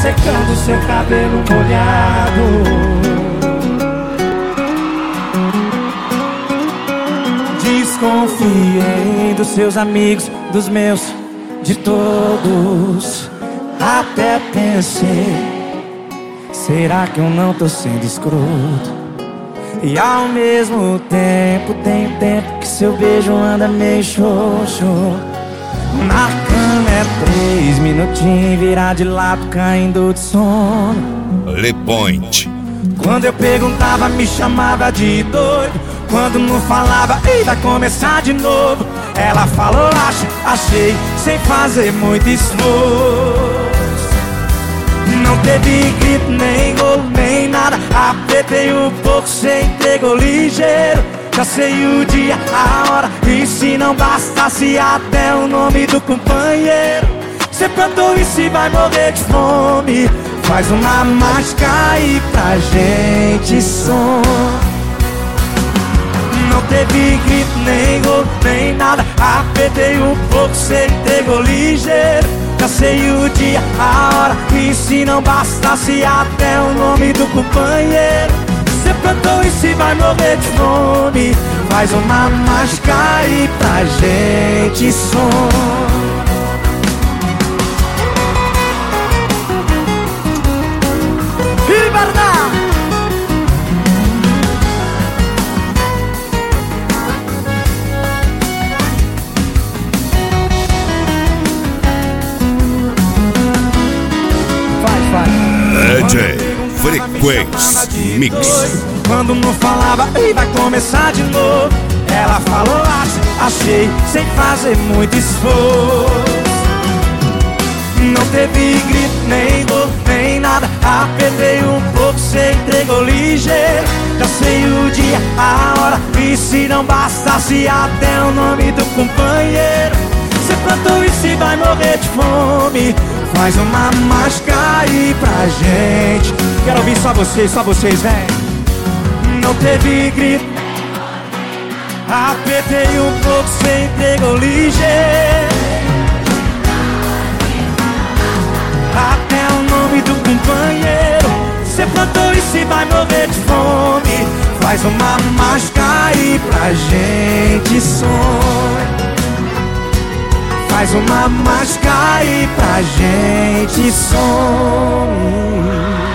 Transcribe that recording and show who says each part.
Speaker 1: secando seu cabelo molhado. Desconfiei dos seus amigos, dos meus, de todos. Até pensei, será que eu não tô sendo escroto? E ao mesmo tempo, tem tempo que seu beijo anda meio xoxo. Na cama é 3 minutinhos, virar de lado, caindo de sono.
Speaker 2: Le Point.
Speaker 1: Quando eu perguntava, me chamava de doido. Quando não falava, ei, vai começar de novo. Ela falou, acho, achei, sem fazer muito esforço. Não teve grito, nem golo, nem nada. Apertei um pouco, cê entregou ligeiro. Já sei o dia, a hora, e se não bastasse até o nome do companheiro. Cê plantou e se vai morrer de fome. Faz uma mágica aí pra gente som. Não teve grito, nem golo, nem nada. Apertei um pouco, cê entregou ligeiro. Já sei o dia, a hora, e se não bastasse até o nome do companheiro. Cê plantou e se vai morrer de fome. Faz uma mágica aí pra gente som.
Speaker 2: DJ Frequência Mix.
Speaker 1: Quando não falava, ei, vai começar de novo. Ela falou, acho, achei, sem fazer muito esforço. Não teve grito, nem golo, nem nada. Apertei um pouco, cê entregou ligeiro. Já sei o dia, a hora, e se não bastasse até o nome do companheiro. Cê plantou e se vai morrer de fome. Faz uma mágica aí pra gente. Quero ouvir só vocês, vem. Não teve grito, apertei um pouco, cê entregou ligeiro. Até o nome do companheiro. Cê plantou e se vai morrer de fome. Faz uma mágica aí pra gente sonhar. Faz uma mágica aí pra gente sonhar.